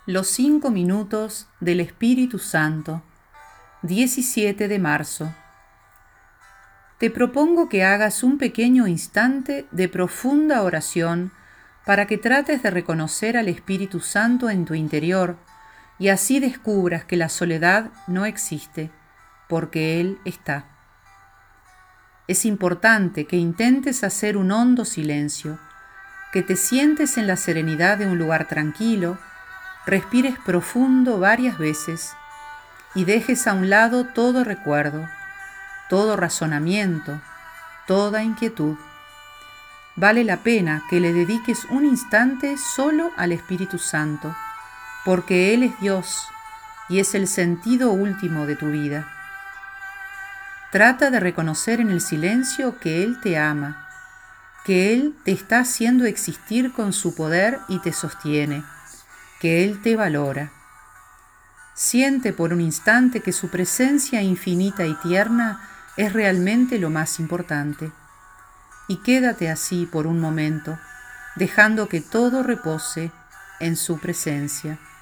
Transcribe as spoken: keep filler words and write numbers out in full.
Los cinco minutos del Espíritu Santo, diecisiete de marzo. Te propongo que hagas un pequeño instante de profunda oración para que trates de reconocer al Espíritu Santo en tu interior y así descubras que la soledad no existe, porque Él está. Es importante que intentes hacer un hondo silencio, que te sientes en la serenidad de un lugar tranquilo, respires profundo varias veces y dejes a un lado todo recuerdo, todo razonamiento, toda inquietud. Vale la pena que le dediques un instante solo al Espíritu Santo, porque Él es Dios y es el sentido último de tu vida. Trata de reconocer en el silencio que Él te ama, que Él te está haciendo existir con su poder y te sostiene, que Él te valora. Siente por un instante que su presencia infinita y tierna es realmente lo más importante. Y quédate así por un momento, dejando que todo repose en su presencia.